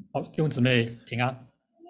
好，弟兄姊妹平安。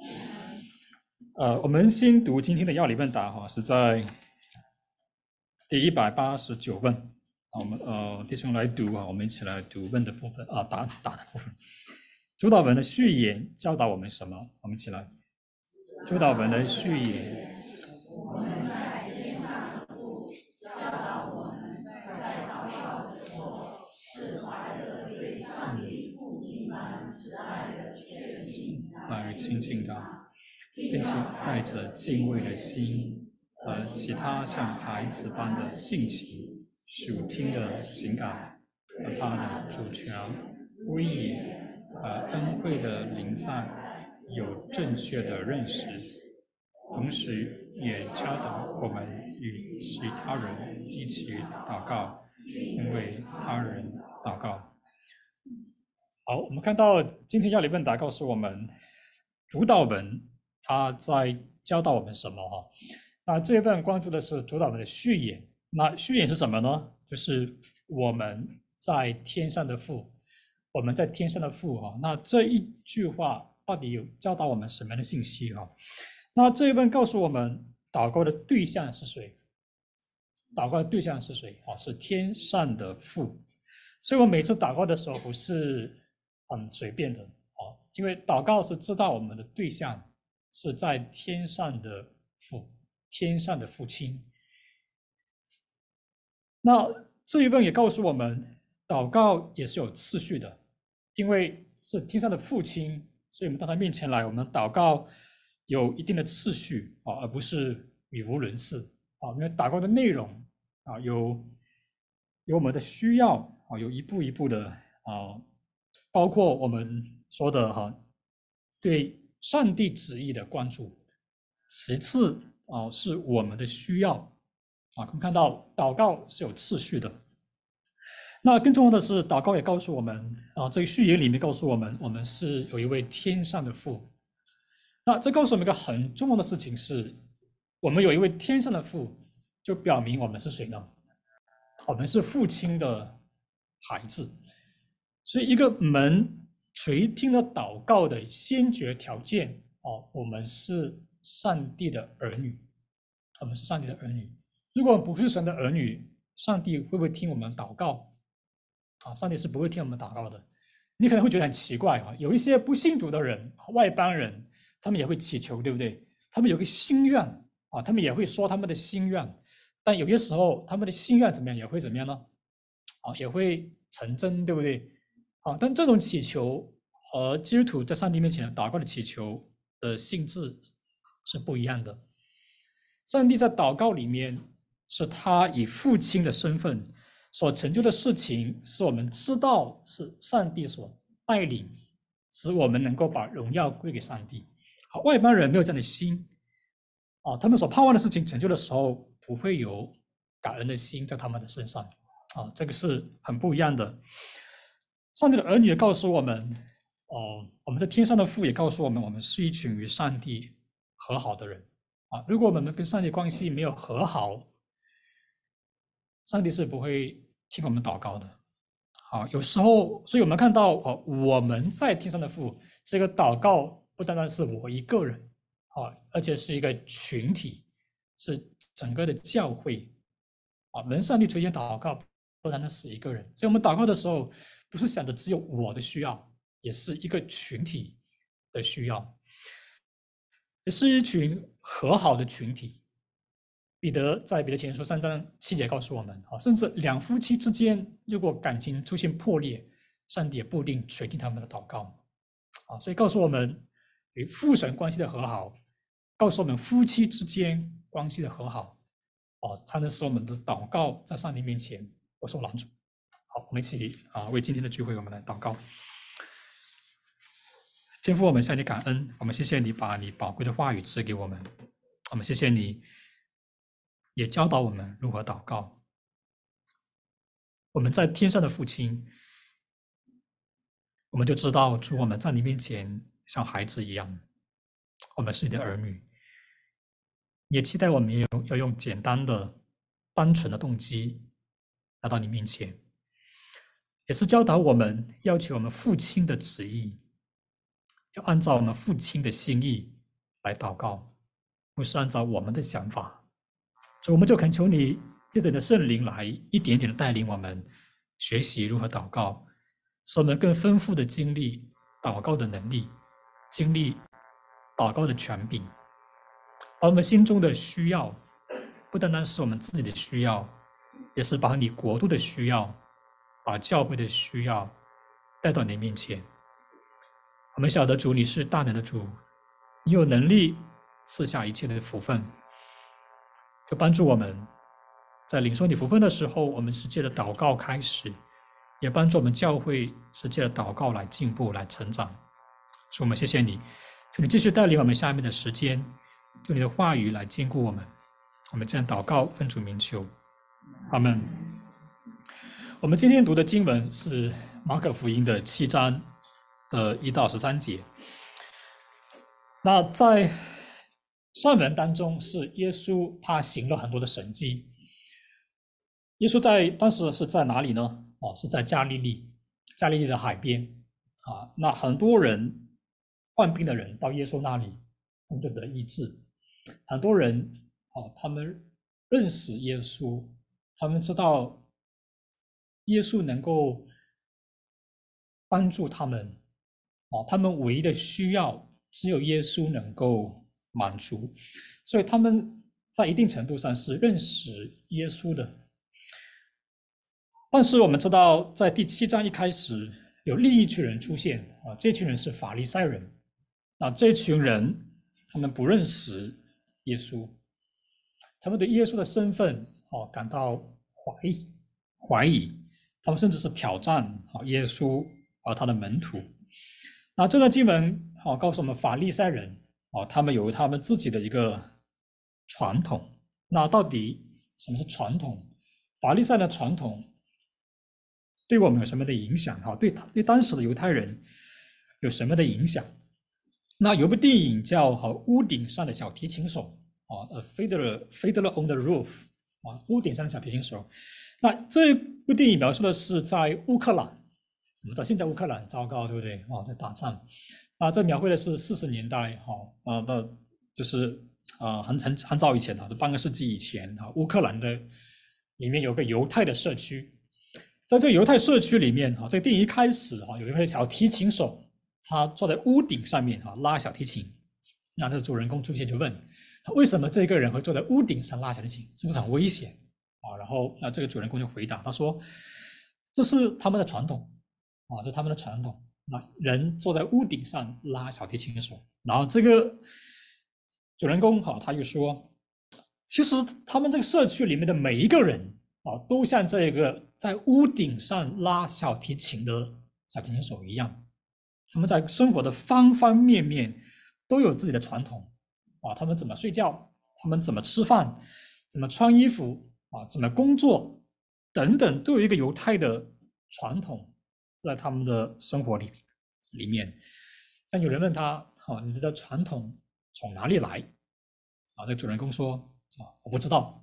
我们先读今天的要理问答是在第189问。我们弟兄来读我们一起来读问的部分答的部分。主导文的序言教导我们什么？我们一起来。主导文的序言。 我们在天上的父教导我们在祷告时候，是怀着对上帝父亲般慈爱的确信来亲近他，并且带着敬畏的心和其他像孩子般的性情、属天的情感和他的主权、威严和恩惠的灵在有正确的认识，同时也教导我们与其他人一起祷告，因为他人祷告。好，我们看到今天要理问答告诉我们，主导文他在教导我们什么那这一份关注的是主导文的序言。那序言是什么呢？就是我们在天上的父，我们在天上的父那这一句话到底有教导我们什么样的信息那这一份告诉我们，祷告的对象是谁？祷告的对象是谁是天上的父。所以我每次祷告的时候不是很随便的因为祷告是知道我们的对象是在天上的父，天上的父亲。那这一份也告诉我们，祷告也是有次序的，因为是天上的父亲，所以我们到他面前来，我们祷告有一定的次序而不是语无伦次因为祷告的内容有我们的需要有一步一步的包括我们说的对上帝旨意的关注，其次是我们的需要我们看到祷告是有次序的。那更重要的是，祷告也告诉我们这个序言里面告诉我们，我们是有一位天上的父。那这告诉我们一个很重要的事情是，我们有一位天上的父，就表明我们是谁呢？我们是父亲的孩子。所以一个门垂听了祷告的先决条件我们是上帝的儿女，我们是上帝的儿女。如果不是神的儿女，上帝会不会听我们祷告上帝是不会听我们祷告的。你可能会觉得很奇怪有一些不信主的人，外邦人，他们也会祈求，对不对？他们有个心愿他们也会说他们的心愿，但有些时候他们的心愿怎么样，也会怎么样呢？也会成真，对不对？但这种祈求和基督徒在上帝面前祷告的祈求的性质是不一样的。上帝在祷告里面是他以父亲的身份所成就的事情，是我们知道是上帝所带领，使我们能够把荣耀归给上帝。外邦人没有这样的心他们所盼望的事情成就的时候，不会有感恩的心在他们的身上这个是很不一样的。上帝的儿女也告诉我们我们的天上的父也告诉我们，我们是一群与上帝和好的人如果我们跟上帝关系没有和好，上帝是不会听我们祷告的有时候，所以我们看到我们在天上的父这个祷告不单单是我一个人而且是一个群体，是整个的教会门上帝垂听祷告不单单是一个人，所以我们祷告的时候不是想着只有我的需要，也是一个群体的需要，也是一群和好的群体。彼得在彼得前书3章7节告诉我们甚至两夫妻之间如果感情出现破裂，上帝也不一定垂听他们的祷告所以告诉我们与父神关系的和好，告诉我们夫妻之间关系的和好才能使我们的祷告在上帝面前不受拦阻。好，我们一起为今天的聚会我们来祷告。天父，我们向你感恩，我们谢谢你把你宝贵的话语赐给我们，我们谢谢你也教导我们如何祷告。我们在天上的父亲，我们就知道主，我们在你面前像孩子一样，我们是你的儿女，也期待我们要用简单的单纯的动机来到你面前，也是教导我们要求我们父亲的旨意， 要按照我们父亲的心意来祷告，不是按照我们的想法。所以我们就恳求你借着你的圣灵来一点点的带领我们学习如何祷告，使我们更丰富的经历祷告的能力，经历祷告的权柄。而我们心中的需要不单单是我们自己的需要，也是把你国度的需要，把教会的需要带到你面前。我们晓得主你是大能的主，你有能力赐下一切的福分，就帮助我们在领受你福分的时候，我们是借着祷告开始，也帮助我们教会是借着祷告来进步来成长。所以我们谢谢你，求你继续带领我们下面的时间，用你的话语来坚固我们。我们这样祷告奉主名求，阿们。我们今天读的经文是马可福音的7章1到13节。那在上文当中是耶稣他行了很多的神迹。耶稣当时是在哪里呢？是在加利利的海边啊。那很多人患病的人到耶稣那里，他们就得医治。很多人他们认识耶稣，他们知道耶稣能够帮助他们他们唯一的需要只有耶稣能够满足，所以他们在一定程度上是认识耶稣的。但是我们知道在第7章一开始有另一群人出现这群人是法利赛人。这群人他们不认识耶稣，他们对耶稣的身份感到怀疑，他们甚至是挑战耶稣他的门徒。那这段经文告诉我们，法利赛人他们有他们自己的一个传统。那到底什么是传统？法利赛的传统对我们有什么的影响？对当时的犹太人有什么的影响？那有部电影叫《屋顶上的小提琴手》Fiddler on the Roof 屋顶上的小提琴手。那这部电影描述的是在乌克兰，我们到现在乌克兰很糟糕，对不对？在打仗。这描绘的是40年代就是很早以前这半个世纪以前乌克兰的里面有个犹太的社区。在这个犹太社区里面这个电影一开始有一位小提琴手，他坐在屋顶上面拉小提琴。那这个主人公出现就问，为什么这个人会坐在屋顶上拉小提琴？是不是很危险然后这个主人公就回答，他说这是他们的传统这是他们的传统。人坐在屋顶上拉小提琴手。然后这个主人公他又说，其实他们这个社区里面的每一个人都像这个在屋顶上拉小提琴的小提琴手一样，他们在生活的方方面面都有自己的传统他们怎么睡觉，他们怎么吃饭，怎么穿衣服怎么工作等等，都有一个犹太的传统在他们的生活里面。但有人问他你的传统从哪里来这个主人公说我不知道。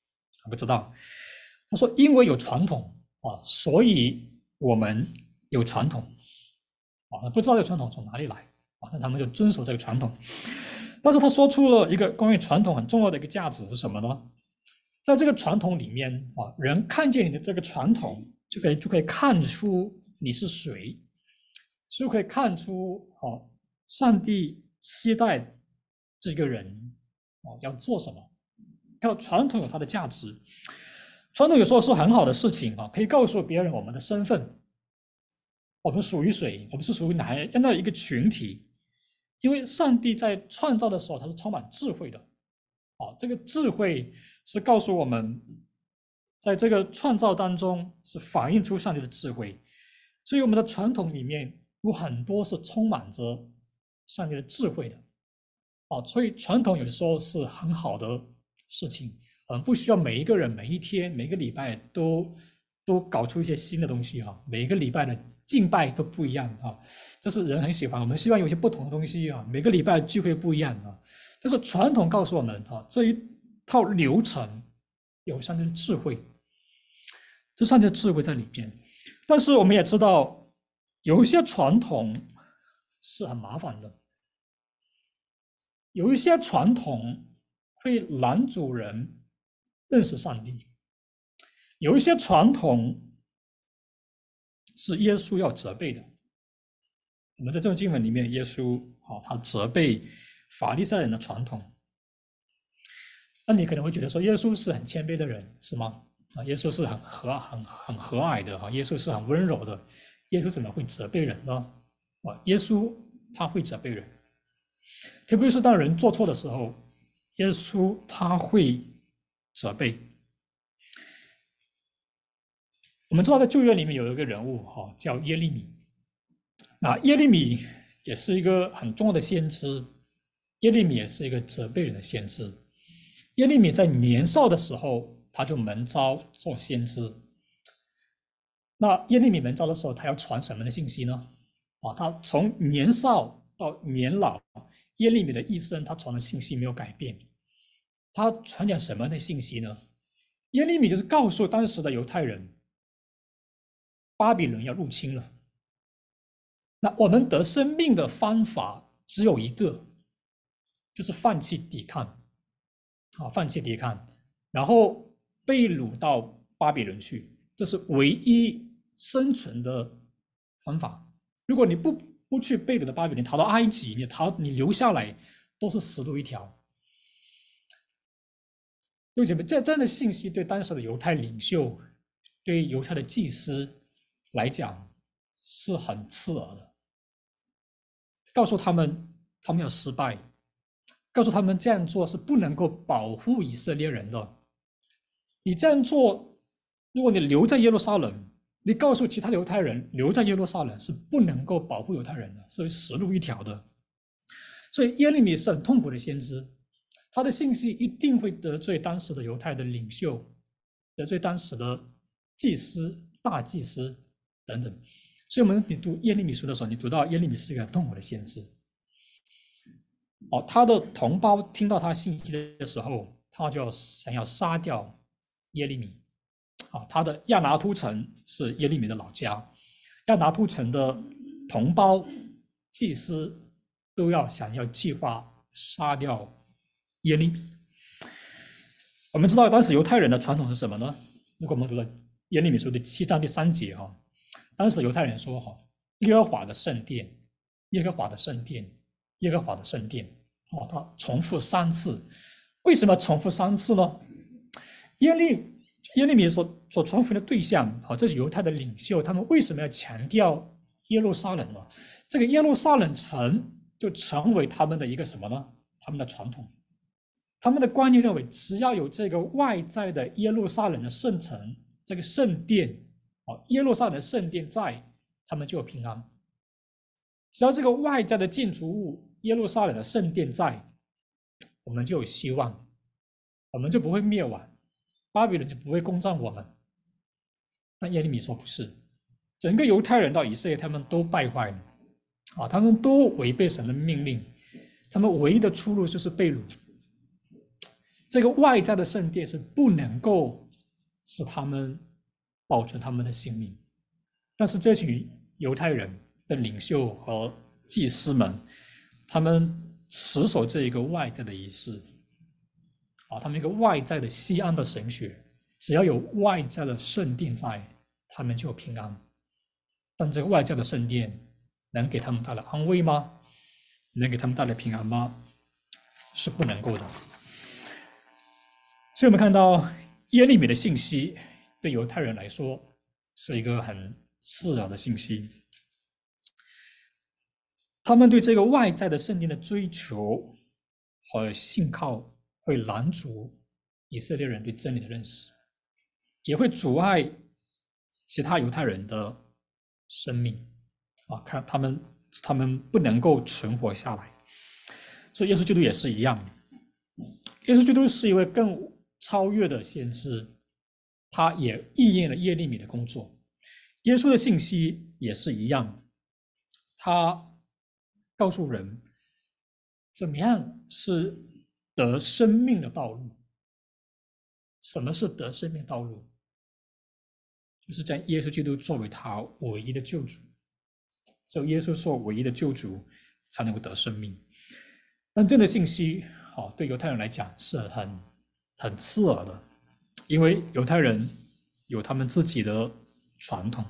他说因为有传统所以我们有传统不知道这个传统从哪里来那他们就遵守这个传统。但是他说出了一个关于传统很重要的一个价值是什么呢？在这个传统里面人看见你的这个传统就可以看出你是谁，就可以看出上帝期待这个人要做什么。看到传统有它的价值，传统有时候是很好的事情可以告诉别人我们的身份，我们属于谁，我们是属于哪样的一个群体。因为上帝在创造的时候他是充满智慧的这个智慧是告诉我们在这个创造当中是反映出上帝的智慧。所以我们的传统里面有很多是充满着上帝的智慧的所以传统有的时候是很好的事情。不需要每一个人每一天每个礼拜都搞出一些新的东西每一个礼拜的敬拜都不一样这是人很喜欢，我们希望有一些不同的东西每个礼拜聚会不一样但是传统告诉我们这一套流程有上帝的智慧，这上帝的智慧在里面。但是我们也知道有一些传统是很麻烦的。有一些传统会拦阻人认识上帝，有一些传统是耶稣要责备的。我们在这种经文里面，耶稣他责备法利赛人的传统。那你可能会觉得说，耶稣是很谦卑的人，是吗？耶稣是很和蔼的，耶稣是很温柔的，耶稣怎么会责备人呢？耶稣他会责备人，特别是当人做错的时候，耶稣他会责备。我们知道在旧约里面有一个人物叫耶利米，那耶利米也是一个很重要的先知，耶利米也是一个责备人的先知。耶利米在年少的时候，他就蒙召做先知。那耶利米蒙召的时候，他要传什么的信息呢？他从年少到年老，耶利米的一生，他传的信息没有改变。他传讲什么的信息呢？耶利米就是告诉当时的犹太人，巴比伦要入侵了。那我们得生命的方法只有一个，就是放弃抵抗，放弃抵抗，然后被掳到巴比伦去，这是唯一生存的方法。如果你不去被掳的巴比伦，逃到埃及，你留下来都是死路一条。弟兄姐妹，这样的信息对当时的犹太领袖、对犹太的祭司来讲是很刺耳的，告诉他们要失败，告诉他们这样做是不能够保护以色列人的。你这样做，如果你留在耶路撒冷，你告诉其他的犹太人留在耶路撒冷是不能够保护犹太人的，是死路一条的。所以耶利米是很痛苦的先知，他的信息一定会得罪当时的犹太的领袖，得罪当时的祭司、大祭司等等。所以你读耶利米书的时候，你读到耶利米是一个很痛苦的先知。他的同胞听到他信息的时候，他就想要杀掉耶利米。他的亚拿突城是耶利米的老家，亚拿突城的同胞、祭司都想要计划杀掉耶利米。我们知道当时犹太人的传统是什么呢？如果我们读了耶利米书的7章第3节当时的犹太人说耶和华的圣殿，耶和华的圣殿，耶和华的圣殿，他重复3次。为什么重复3次呢？耶利米所传福音的对象这是犹太的领袖，他们为什么要强调耶路撒冷呢？这个耶路撒冷城就成为他们的一个什么呢？他们的传统，他们的观念认为，只要有这个外在的耶路撒冷的圣城，这个圣殿耶路撒冷的圣殿在，他们就有平安。只要这个外在的建筑物耶路撒冷的圣殿在，我们就有希望，我们就不会灭亡，巴比伦就不会攻占我们。但耶利米说不是，整个犹太人到以色列，他们都败坏了他们都违背神的命令，他们唯一的出路就是被掳。这个外在的圣殿是不能够使他们保存他们的性命，但是这群犹太人的领袖和祭司们，他们持守这一个外在的仪式他们一个外在的西安的神学，只要有外在的圣殿在，他们就平安。但这个外在的圣殿能给他们带来安慰吗？能给他们带来平安吗？是不能够的。所以我们看到耶利米的信息对犹太人来说是一个很刺耳的信息，他们对这个外在的圣殿的追求和信靠会拦阻以色列人对真理的认识，也会阻碍其他犹太人的生命看他们不能够存活下来。所以耶稣基督也是一样，耶稣基督是一位更超越的先知，他也应验了耶利米的工作。耶稣的信息也是一样，他告诉人怎么样是得生命的道路。什么是得生命道路？就是将耶稣基督作为他唯一的救主， 只有耶稣做唯一的救主，才能够得生命。但这个信息，对犹太人来讲是很刺耳的，因为犹太人有他们自己的传统，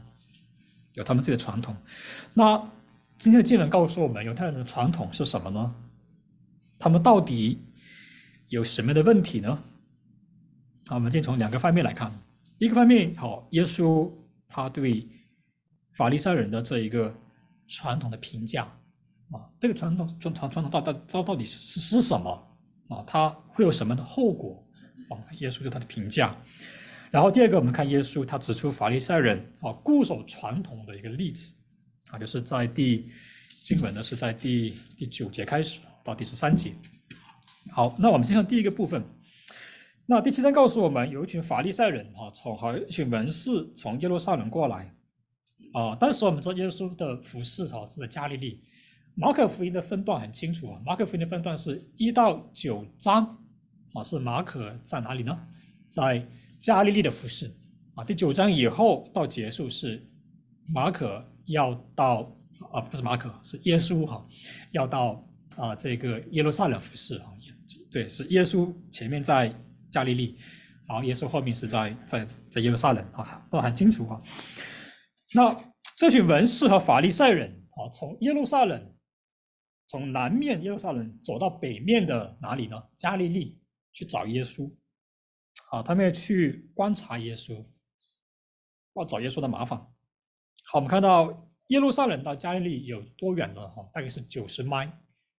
那今天的经文告诉我们，犹太人的传统是什么呢？他们到底有什么样的问题呢？我们先从两个方面来看。一个方面，耶稣他对法利赛人的这一个传统的评价这个传统到底是什么它会有什么的后果耶稣对他的评价。然后第二个，我们看耶稣他指出法利赛人固守传统的一个例子就是在经文呢是在第9节开始到第13节。好，那我们先看第一个部分。那第7章告诉我们，有一群法利赛人和一群文士从耶路撒冷过来当时我们知道耶稣的服事是在加利利。马可福音的分段很清楚马可福音的分段是1到9章是马可在哪里呢？在加利利的服事第9章以后到结束是马可要到不是马可，是耶稣要到这个耶路撒冷服事对，是耶稣前面在加利利，然后耶稣后面是在耶路撒冷都很清楚那这群文士和法利赛人从耶路撒冷，从南面耶路撒冷走到北面的哪里呢？加利利去找耶稣他们要去观察耶稣，要找耶稣的麻烦。好，我们看到耶路撒冷到加利利有多远呢？大概是90迈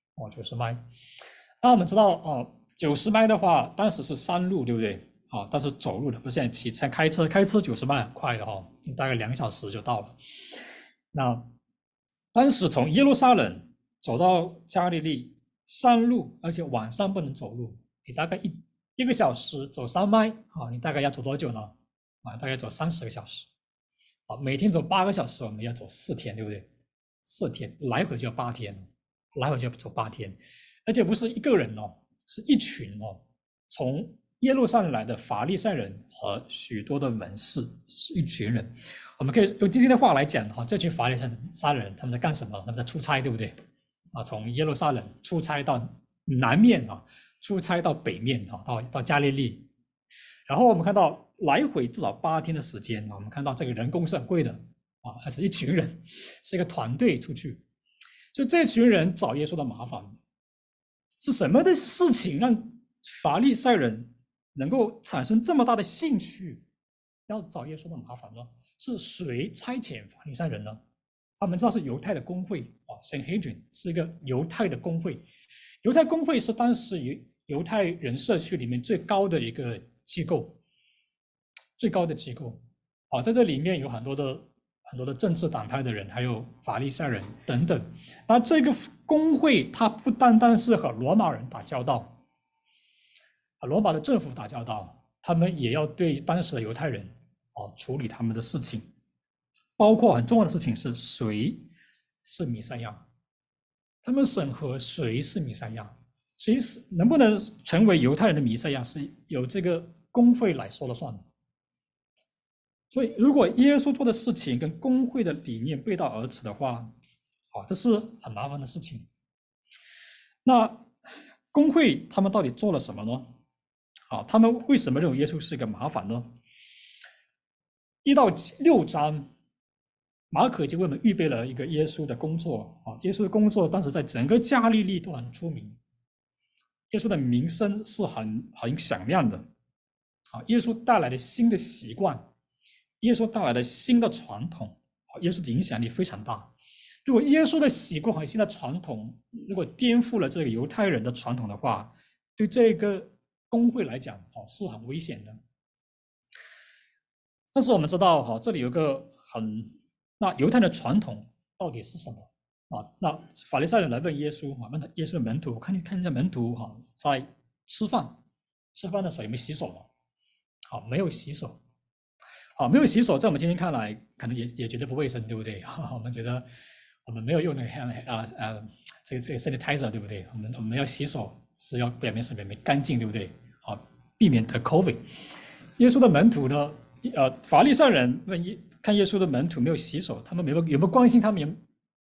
90迈。那我们知道90迈的话，当时是山路，对不对？但是走路的，不是现在开车90迈很快的大概2个小时就到了。那当时从耶路撒冷走到加利利山路，而且晚上不能走路，你大概一个小时走3迈你大概要走多久呢？大概走30个小时。每天走8个小时，我们要走4天，对不对？4天，来回就要8天，来回就要走8天，而且不是一个人是一群从耶路撒冷来的法利赛人和许多的文士，是一群人。我们可以用今天的话来讲这群法利赛人他们在干什么？他们在出差，对不对？从耶路撒冷出差到南面出差到北面到加利利。然后我们看到来回至少8天的时间我们看到这个人工是很贵的还是一群人，是一个团队出去。所以这群人找耶稣的麻烦是什么的事情让法利赛人能够产生这么大的兴趣要找耶稣的麻烦呢？是谁差遣法利赛人呢？他们知道是犹太的公会Sanhedrin 是一个犹太的公会。犹太公会是当时犹太人社区里面最高的一个机构，最高的机构在这里面有很多的政治党派的人，还有法利赛人等等。那这个公会它不单单是和罗马人打交道，和罗马的政府打交道，他们也要对当时的犹太人处理他们的事情，包括很重要的事情是谁是弥赛亚，他们审核谁是弥赛亚，谁是能不能成为犹太人的弥赛亚，是由这个公会来说了算的。所以如果耶稣做的事情跟公会的理念背道而驰的话这是很麻烦的事情。那公会他们到底做了什么呢？他们为什么认为耶稣是一个麻烦呢？1到6章马可已经为我们预备了一个耶稣的工作耶稣的工作当时在整个加利利都很出名，耶稣的名声是很响亮的耶稣带来的新的习惯，耶稣带来的新的传统耶稣的影响力非常大。如果耶稣的习惯和新的传统如果颠覆了这个犹太人的传统的话，对这个公会来讲是很危险的。但是我们知道这里有个那犹太的传统到底是什么那法利赛人来问耶稣问耶稣的门徒，看一下门徒在吃饭的时候有没有洗手呢？没有洗手没有洗手，在我们今天看来可能也觉得不卫生，对不对？我们觉得我们没有用那个这个 sanitizer， 对不对？我们要洗手是要表面干净，对不对？避免得 COVID。耶稣的门徒呢法利赛人看耶稣的门徒没有洗手，他们有没有关心他们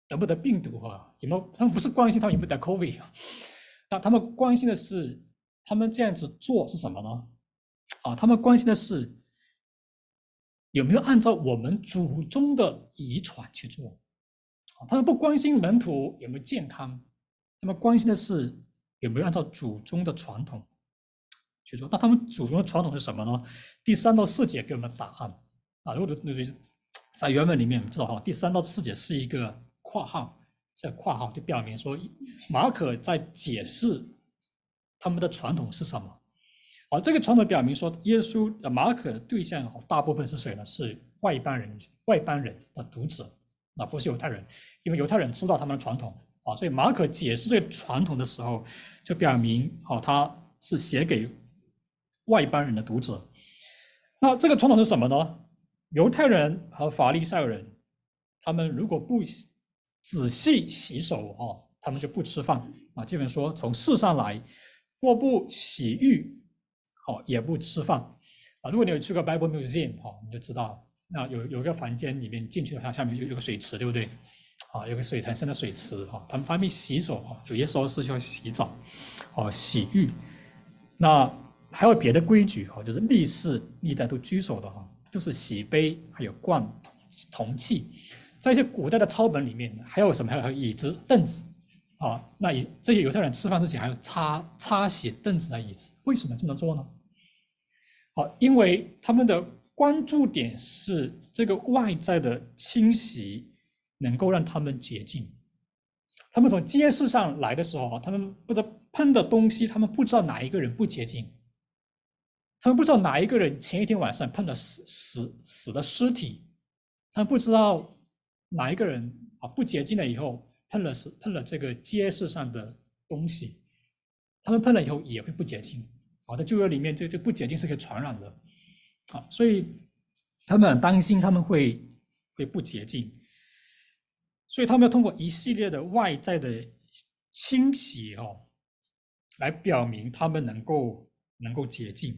得不得病毒有没有？他们不是关心他们有没有得 COVID 那他们关心的是，他们这样子做是什么呢？他们关心的是有没有按照我们祖宗的遗传去做。他们不关心门徒有没有健康，他们关心的是有没有按照祖宗的传统去做。那他们祖宗的传统是什么呢？第3到4节给我们答案如果在原文里面我们知道第3到4节是一个括号，这个括号就表明说马可在解释他们的传统是什么。这个传统表明说马可的对象大部分是谁呢？是外邦人的读者，不是犹太人，因为犹太人知道他们的传统所以马可解释这个传统的时候，就表明他是写给外邦人的读者。那这个传统是什么呢？犹太人和法利赛人，他们如果不仔细洗手他们就不吃饭基本说从世上来，若不洗浴也不吃饭如果你有去过 Bible Museum 你就知道，那有一个房间里面进去的话，下面有个水池，对不对？有个水产生的水池他们方面洗手有些时候是需要洗澡洗浴。那还有别的规矩就是历世历代都居守的就是洗杯还有灌铜器。在一些古代的抄本里面还有什么？还有椅子凳子那这些犹太人吃饭之前还要擦洗凳子和椅子。为什么这么做呢？因为他们的关注点是这个外在的清洗能够让他们洁净。他们从街市上来的时候他们不知道喷的东西，他们不知道哪一个人不洁净，他们不知道哪一个人前一天晚上喷了死的尸体，他们不知道哪一个人不洁净了以后喷了这个街市上的东西，他们喷了以后也会不洁净在旧约里面这不洁净是可以传染的所以他们很担心他们会不洁净，所以他们要通过一系列的外在的清洗来表明他们能够洁净。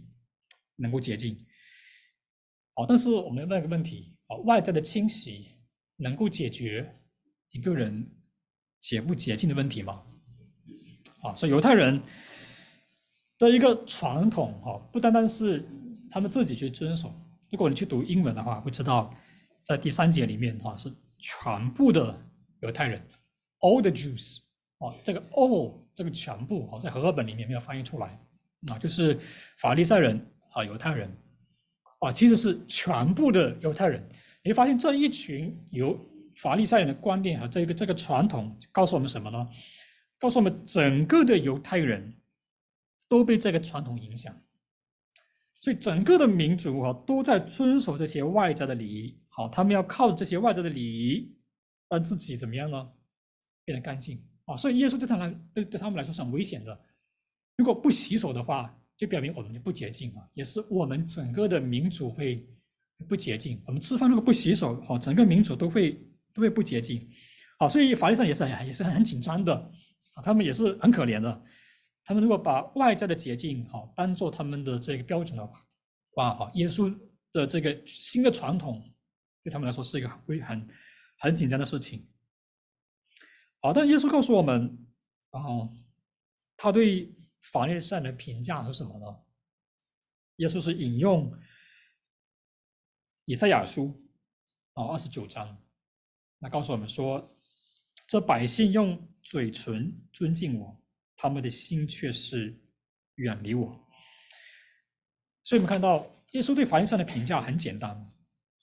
但是我们有那个问题外在的清洗能够解决一个人洁不洁净的问题吗？所以犹太人的一个传统不单单是他们自己去遵守。如果你去读英文的话，会知道在第3节里面是全部的犹太人 all the Jews 这个 all 这个全部在和合本里面没有翻译出来就是法利赛人犹太人其实是全部的犹太人。你会发现这一群由法利赛人的观念和这个传统告诉我们什么呢？告诉我们整个的犹太人都被这个传统影响，所以整个的民族都在遵守这些外在的礼仪他们要靠这些外在的礼仪让自己怎么样呢？变得干净所以耶稣对他们来说是很危险的。如果不洗手的话，就表明我们就不洁净也是我们整个的民族会不洁净。我们吃饭如果不洗手整个民族都会不洁净所以法利赛人也是很紧张的他们也是很可怜的。他们如果把外在的洁净当做他们的这个标准的话耶稣的这个新的传统对他们来说是一个很紧张的事情但耶稣告诉我们他对法利赛人的评价是什么呢？耶稣是引用以赛亚书29章，那告诉我们说，这百姓用嘴唇尊敬我，他们的心却是远离我。所以我们看到耶稣对法利赛人的评价很简单，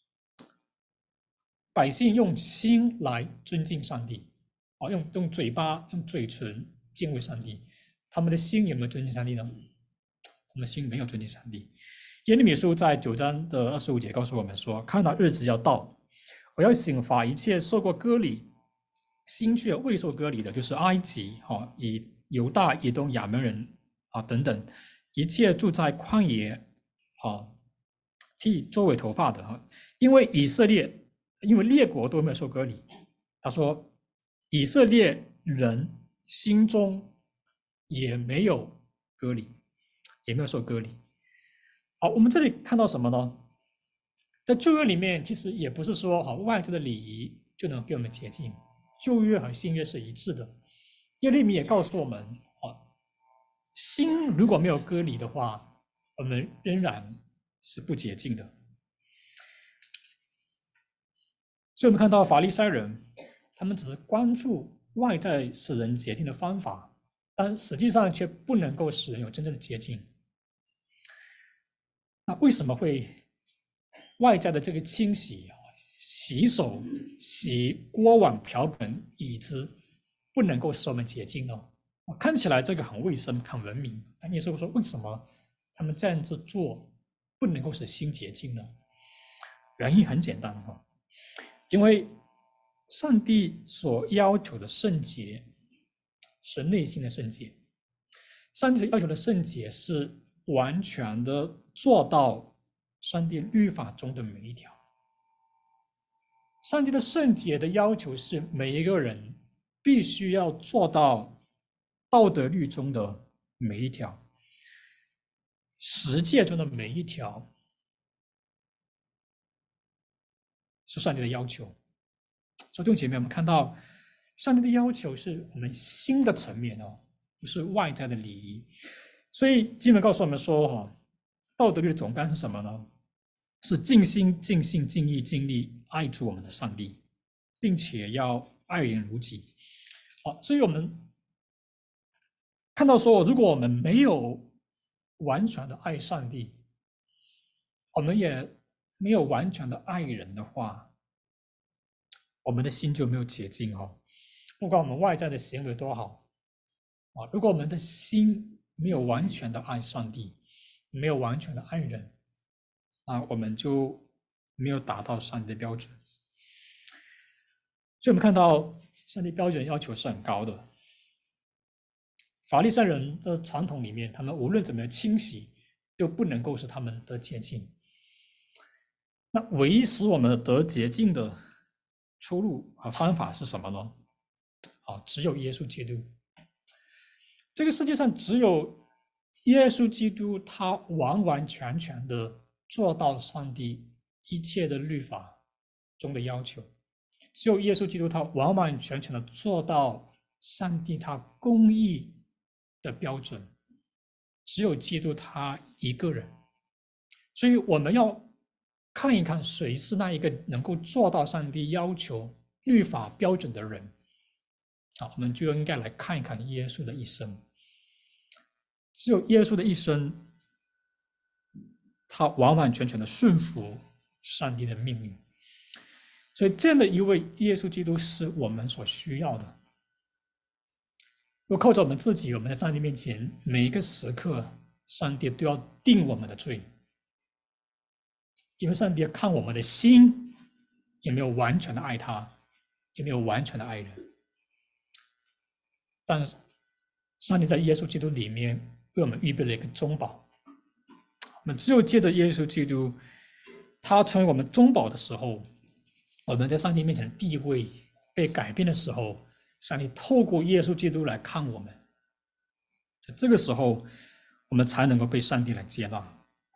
百姓用心来尊敬上帝用嘴巴用嘴唇敬畏上帝，他们的心有没有尊敬上帝呢？他们的心没有尊敬上帝。耶利米书在9章的25节告诉我们说，看到日子要到，我要刑罚一切受过割礼心却未受割礼的，就是埃及以犹大以东亚门人等等一切住在旷野剃周围头发的因为列国都没有受割礼。他说以色列人心中也没有割礼，也没有受割礼。我们这里看到什么呢？在旧约里面其实也不是说外在的礼仪就能给我们洁净旧约和新约是一致的。耶利米也告诉我们，心如果没有割礼的话，我们仍然是不洁净的。所以我们看到法利赛人，他们只是关注外在使人洁净的方法，但实际上却不能够使人有真正的洁净。那为什么会外在的这个清洗、洗手、洗锅碗瓢盆椅子不能够使我们洁净呢？看起来这个很卫生、很文明，但耶稣说为什么他们这样子做不能够使心洁净呢？原因很简单哈，因为上帝所要求的圣洁是内心的圣洁，上帝要求的圣洁是完全的做到上帝律法中的每一条。上帝的圣洁的要求是每一个人必须要做到道德律中的每一条，十诫中的每一条，是上帝的要求。所以弟兄姐妹，我们看到上帝的要求是我们心的层面不是外在的礼仪。所以经文告诉我们说道德律的总纲是什么呢？是尽心、尽性、尽意、尽力爱主我们的上帝，并且要爱人如己。所以我们看到说，如果我们没有完全的爱上帝，我们也没有完全的爱人的话，我们的心就没有洁净不管我们外在的行为多好如果我们的心没有完全的爱上帝，没有完全的爱人，我们就没有达到上帝的标准。所以我们看到上帝标准要求是很高的。法利赛人的传统里面，他们无论怎么样清洗，都不能够使他们得洁净。那唯一使我们得洁净的出路和方法是什么呢？只有耶稣基督。这个世界上只有耶稣基督，他完完全全的做到上帝一切的律法中的要求。只有耶稣基督，他完完全全的做到上帝他公义的标准。只有基督他一个人。所以我们要看一看谁是那一个能够做到上帝要求律法标准的人我们就应该来看一看耶稣的一生。只有耶稣的一生，他完完全全的顺服上帝的命令。所以这样的一位耶稣基督是我们所需要的。如果靠着我们自己，我们在上帝面前每一个时刻，上帝都要定我们的罪，因为上帝要看我们的心有没有完全的爱他，有没有完全的爱人。但是上帝在耶稣基督里面为我们预备了一个中保。我们只有借着耶稣基督，他成为我们中保的时候，我们在上帝面前的地位被改变的时候，上帝透过耶稣基督来看我们。在这个时候，我们才能够被上帝来接纳。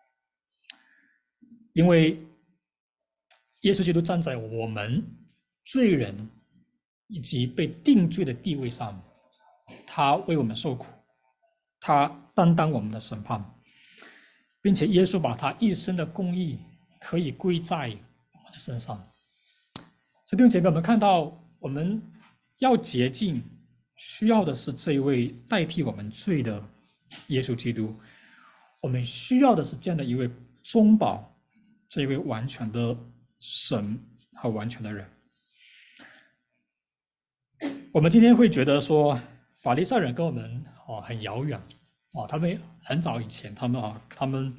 因为耶稣基督站在我们罪人以及被定罪的地位上，他为我们受苦，他担当我们的审判，并且耶稣把他一生的公义可以归在我们的身上。所以弟兄姐妹，我们看到我们要洁净，需要的是这一位代替我们罪的耶稣基督。我们需要的是这样的一位中保，这一位完全的神和完全的人。我们今天会觉得说法利赛人跟我们很遥远他们很早以前他们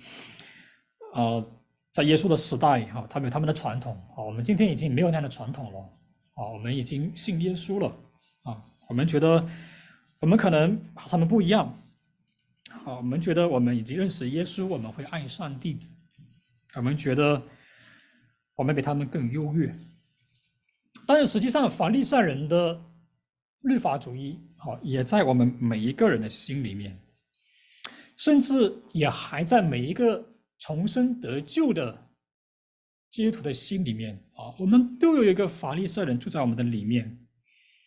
在耶稣的时代他们有他们的传统我们今天已经没有那样的传统了我们已经信耶稣了我们觉得我们可能和他们不一样我们觉得我们已经认识耶稣，我们会爱上帝，我们觉得我们比他们更优越。但是实际上法利赛人的律法主义也在我们每一个人的心里面，甚至也还在每一个重生得救的基督徒的心里面我们都有一个法利赛人住在我们的里面。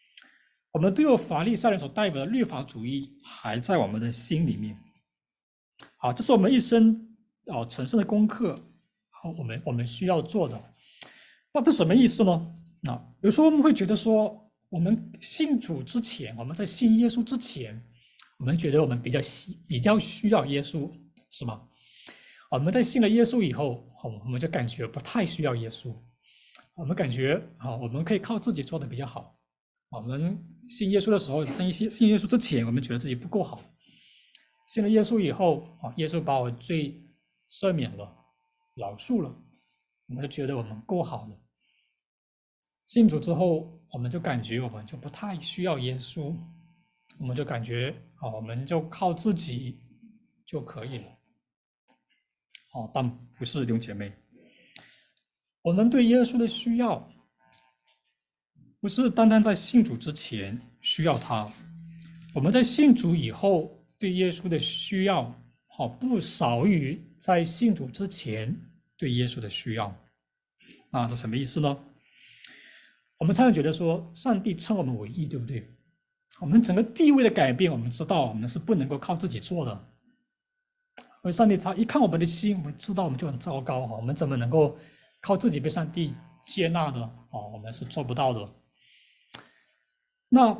我们对法利赛人所代表的律法主义还在我们的心里面。好，这是我们一生成圣的功课，好，我们需要做的。那这什么意思呢？有时候我们会觉得说，我们信主之前，我们在信耶稣之前，我们觉得我们比较需要耶稣，是吗？我们在信了耶稣以后，我们就感觉不太需要耶稣。我们感觉我们可以靠自己做的比较好。我们信耶稣的时候，在信耶稣之前，我们觉得自己不够好。信了耶稣以后，耶稣把我罪赦免了，饶恕了，我们就觉得我们够好了。信主之后，我们就感觉我们就不太需要耶稣，我们就感觉我们就靠自己就可以了。但不是，弟兄姐妹，我们对耶稣的需要，不是单单在信主之前需要他，我们在信主以后对耶稣的需要，不少于在信主之前对耶稣的需要。那这什么意思呢？我们常常觉得说，上帝称我们为义，对不对？我们整个地位的改变，我们知道我们是不能够靠自己做的。而上帝他一看我们的心，我们知道我们就很糟糕，我们怎么能够靠自己被上帝接纳的？我们是做不到的。那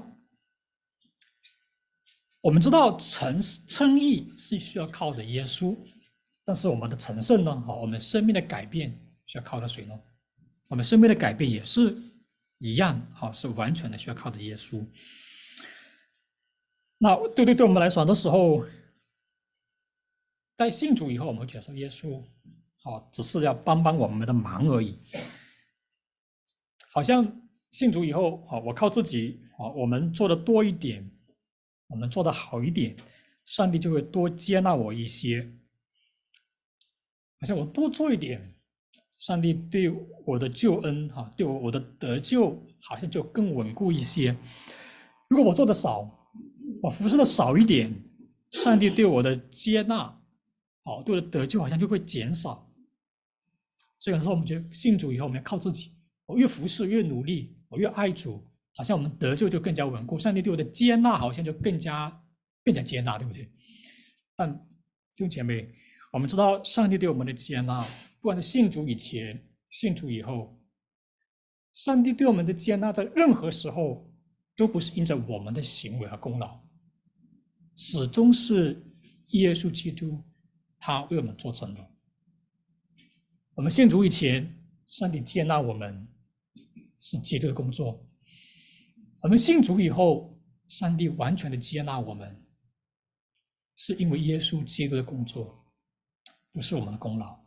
我们知道称义是需要靠着耶稣，但是我们的成圣呢？我们生命的改变需要靠着谁呢？我们生命的改变也是一样，是完全的需要靠着耶稣。那对我们来说，很多时候在信主以后，我们会觉得说耶稣只是要帮我们的忙而已，好像信主以后我靠自己我们做的多一点，我们做的好一点，上帝就会多接纳我一些。好像我多做一点，上帝对我的救恩对我的得救好像就更稳固一些。如果我做的少，我服侍的少一点，上帝对我的接纳对我的得救好像就会减少。所以有时候我们觉得信主以后，我们要靠自己，我越服侍越努力，我越爱主，好像我们得救就更加稳固，上帝对我的接纳好像就更加接纳，对不对？但弟兄姐妹，我们知道上帝对我们的接纳，不管是信主以前、信主以后，上帝对我们的接纳在任何时候都不是因着我们的行为和功劳，始终是耶稣基督他为我们做成的。我们信主以前，上帝接纳我们是基督的工作；我们信主以后，上帝完全的接纳我们，是因为耶稣基督的工作，不是我们的功劳。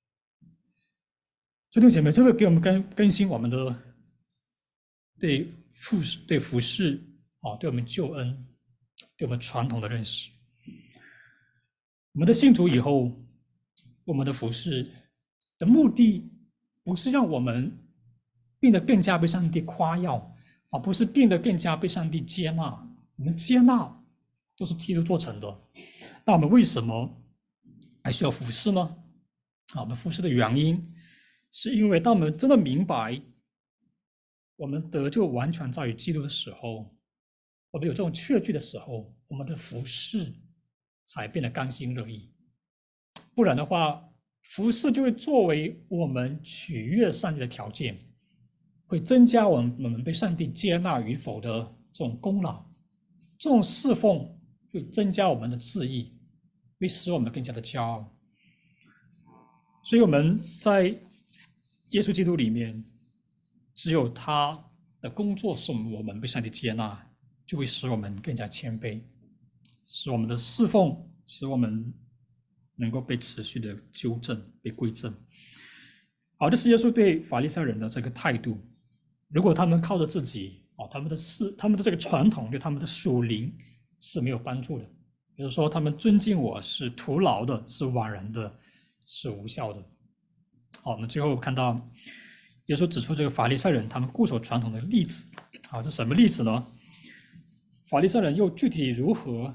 所以弟兄姐妹，这个给我们更新我们的对服侍对我们救恩、对我们传统的认识。我们的信主以后，我们的服侍的目的不是让我们变得更加被上帝夸耀，不是变得更加被上帝接纳。我们接纳都是基督做成的。那我们为什么还需要服侍呢？我们服侍的原因是因为当我们真的明白我们得救完全在于基督的时候，我们有这种确据的时候，我们的服侍才变得甘心乐意。不然的话，服侍就会作为我们取悦上帝的条件，会增加我们被上帝接纳与否的这种功劳。这种侍奉会增加我们的自义，会使我们更加的骄傲。所以我们在耶稣基督里面，只有他的工作使我们被上帝接纳，就会使我们更加谦卑，使我们的侍奉，使我们能够被持续的纠正、被归正。好，这是耶稣对法利赛人的这个态度。如果他们靠着自己他们的这个传统对他们的属灵是没有帮助的。比如说，他们尊敬我是徒劳的，是枉然的，是无效的。好，我们最后看到耶稣指出这个法利赛人他们固守传统的例子。好，这什么例子呢？法利赛人又具体如何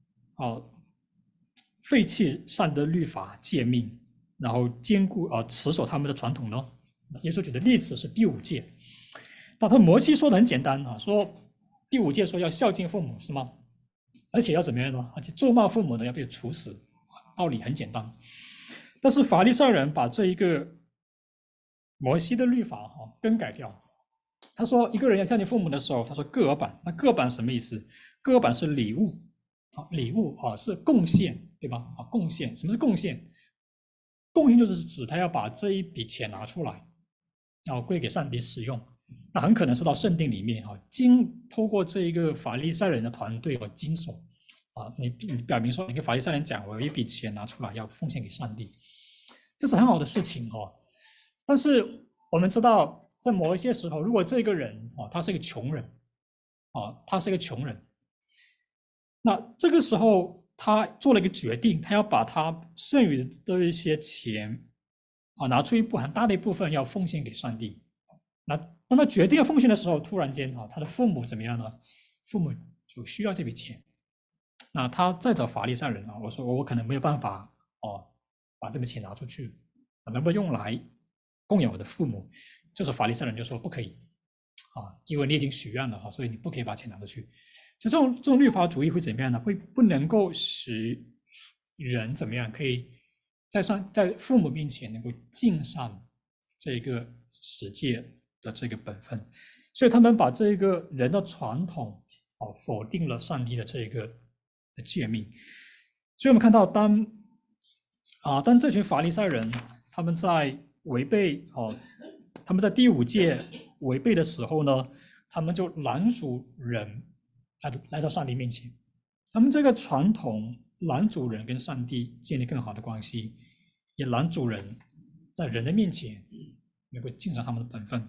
废弃上帝的律法诫命，然后坚固持守他们的传统呢？耶稣举的例子是第5诫。那他摩西说的很简单说第5诫说要孝敬父母，是吗？而且要怎么样呢？而且咒骂父母呢要被处死，道理很简单。但是法利赛人把这一个摩西的律法更改掉。他说一个人要孝敬父母的时候，他说各尔版。那各尔版什么意思？各尔版是礼物，礼物是贡献，对吧？贡献，什么是贡献？贡献就是指他要把这一笔钱拿出来，然后归给上帝使用。那很可能是到圣殿里面透过这一个法利赛人的团队经手你表明说你跟法利赛人讲，我有一笔钱拿出来要奉献给上帝，这是很好的事情但是我们知道，在某一些时候，如果这个人他是一个穷人他是一个穷人，那这个时候他做了一个决定，他要把他剩余的一些钱拿出很大的一部分要奉献给上帝。那当他决定要奉献的时候，突然间他的父母怎么样呢？父母就需要这笔钱。那他再找法利赛人我说我可能没有办法把这笔钱拿出去，能不能用来供养我的父母？这时候法利赛人就说不可以因为你已经许愿了所以你不可以把钱拿出去。就这种律法主义会怎么样呢？会不能够使人怎么样可以在父母面前能够尽上这个十诫的这个本分，所以他们把这个人的传统否定了上帝的这个诫命。所以我们看到当这群法利赛人他们在违背他们在第5诫违背的时候呢，他们就拦阻人来到上帝面前。他们这个传统拦阻人跟上帝建立更好的关系，也拦阻人在人的面前能够尽上他们的本分。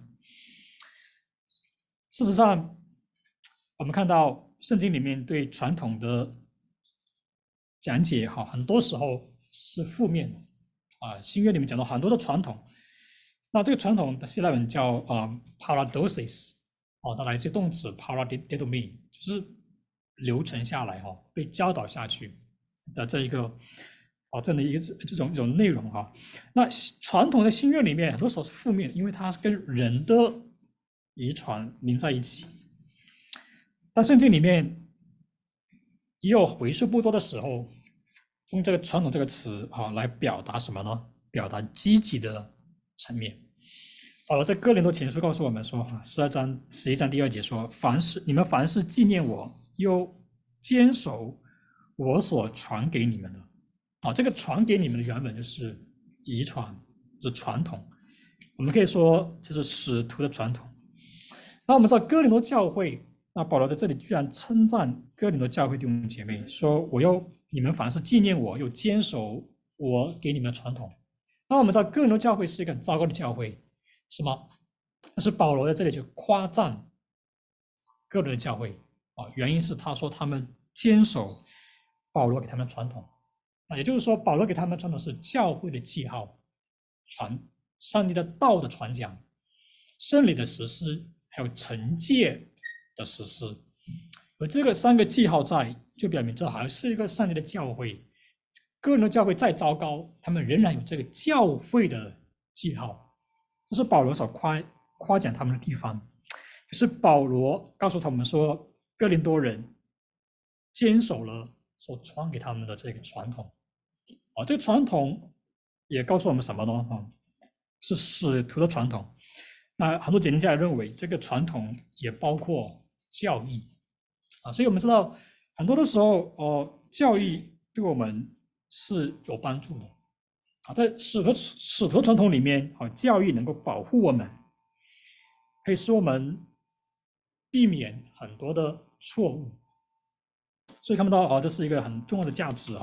事实上，我们看到圣经里面对传统的讲解很多时候是负面的新约里面讲到很多的传统。那这个传统的希腊文叫paradosis它来自动词 paradidomi， 就是流传下来被教导下去的这一个这样的一种内容那传统的新约里面很多时候是负面，因为它跟人的遗传连在一起。但圣经里面也有为数不多的时候用这个传统这个词来表达什么呢？表达积极的层面。在哥林多前书告诉我们说11章第2节说，你们凡事纪念我，又坚守我所传给你们的这个传给你们的原本就是遗传，是传统，我们可以说这是使徒的传统。那我们知道哥林多教会，那保罗在这里居然称赞哥林多教会弟兄姐妹，说你们凡事纪念我，又坚守我给你们的传统。那我们知道哥林多教会是一个很糟糕的教会，是吗？但是保罗在这里就夸赞哥林多教会原因是他说他们坚守保罗给他们的传统也就是说保罗给他们的传统是教会的记号，上帝的道的传讲，圣礼的实施，还有惩戒的实施。而这个3个记号在，就表明这还是一个上帝的教会。哥林多教会再糟糕，他们仍然有这个教会的记号，这是保罗所夸奖他们的地方。就是保罗告诉他们说，哥林多人坚守了所传给他们的这个传统这个传统也告诉我们什么呢？是使徒的传统。那很多解经家认为这个传统也包括教义所以我们知道很多的时候教义对我们是有帮助的在使徒传统里面教义能够保护我们，可以使我们避免很多的错误。所以看不到这是一个很重要的价值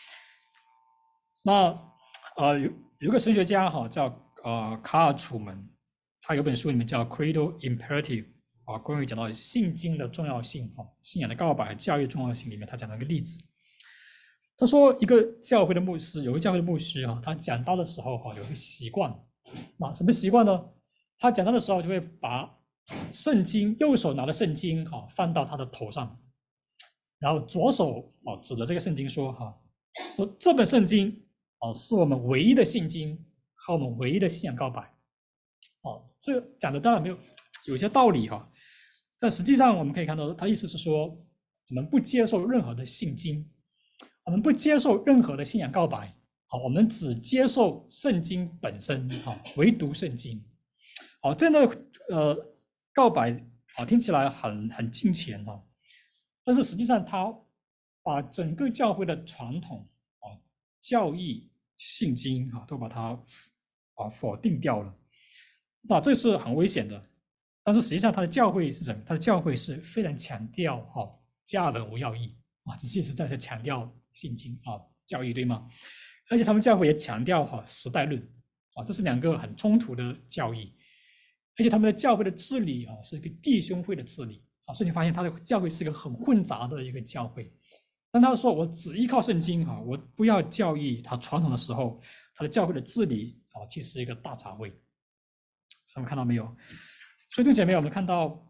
那有个神学家叫卡尔楚门，他有本书里面叫 Credo Imperative 关于讲到信经的重要性信仰的告白教育重要性里面，他讲了一个例子。他说一个教会的牧师，有个教会的牧师他讲道的时候有一个习惯什么习惯呢？他讲道的时候就会把圣经右手拿着圣经放到他的头上，然后左手指着这个圣经说这本圣经是我们唯一的信经和我们唯一的信仰告白这个讲的当然有些道理但实际上我们可以看到，他意思是说，我们不接受任何的信经，我们不接受任何的信仰告白，好，我们只接受圣经本身，好，唯独圣经。好，这样的告白，好，听起来很敬虔哈，但是实际上他把整个教会的传统啊、教义、信经啊都把它否定掉了，那这是很危险的。但是实际上他的教会是什么？他的教会是非常强调家人无要义啊，这是在强调信经教义，对吗？而且他们教会也强调时代论啊，这是两个很冲突的教义。而且他们的教会的治理是一个弟兄会的治理啊，所以你发现他的教会是一个很混杂的一个教会。当他说我只依靠圣经我不要教义他传统的时候，他的教会的治理其实是一个大杂烩。我们看到没有？所以弟兄姐妹，我们看到，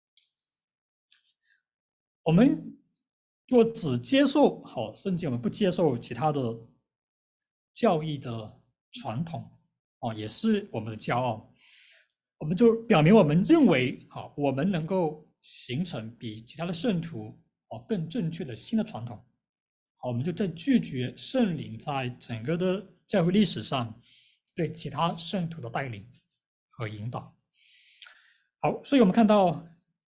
我们若只接受圣经，我们不接受其他的教义的传统也是我们的骄傲。我们就表明我们认为我们能够形成比其他的圣徒更正确的新的传统。我们就在拒绝圣灵在整个的教会历史上对其他圣徒的带领和引导。好，所以我们看到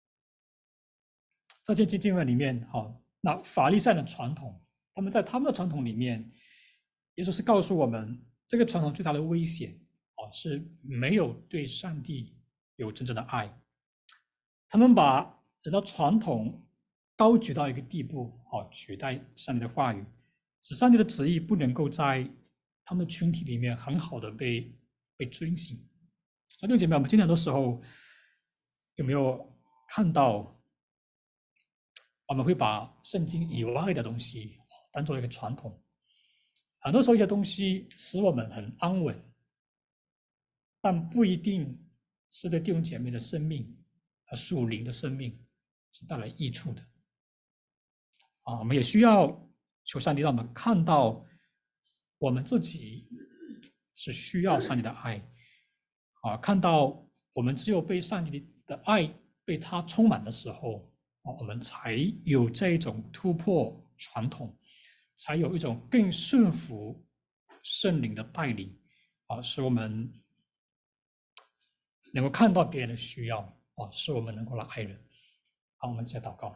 在这经文里面那法利赛的传统，他们在他们的传统里面，也就是告诉我们这个传统最大的危险是没有对上帝有真正的爱。他们把人的传统高举到一个地步取代上帝的话语，使上帝的旨意不能够在他们的群体里面很好的被遵行。弟兄姐妹，我们今天很多时候有没有看到，我们会把圣经以外的东西当做一个传统？很多时候一些东西使我们很安稳，但不一定是对弟兄姐妹的生命和属灵的生命是带来益处的。我们也需要求上帝让我们看到我们自己是需要上帝的爱看到我们只有被上帝的爱被他充满的时候我们才有这种突破传统，才有一种更顺服圣灵的带领使我们能够看到别人的需要使我们能够来爱人。好，我们一起祷告。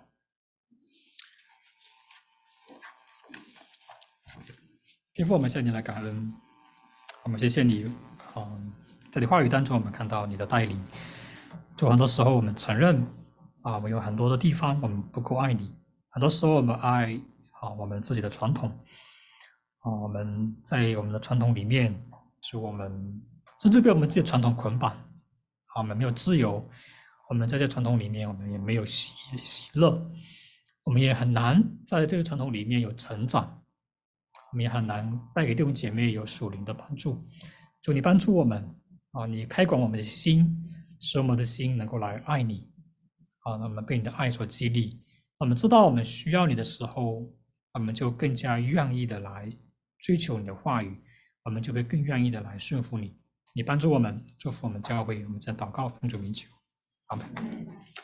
天父，我们向你来感恩，我们谢谢你在你话语当中我们看到你的带领。就很多时候我们承认我们有很多的地方我们不够爱你，很多时候我们爱我们自己的传统我们在我们的传统里面，是我们甚至被我们自己的传统捆绑我们没有自由，我们在这传统里面我们也没有喜乐，我们也很难在这个传统里面有成长，我们也很难带给弟兄姐妹有属灵的帮助。求你帮助我们你开广我们的心，使我们的心能够来爱你那我们被你的爱所激励，我们知道我们需要你的时候，我们就更加愿意的来追求你的话语，我们就会更愿意的来顺服你。你帮助我们，祝福我们教会，我们在祷告奉主名求，阿们。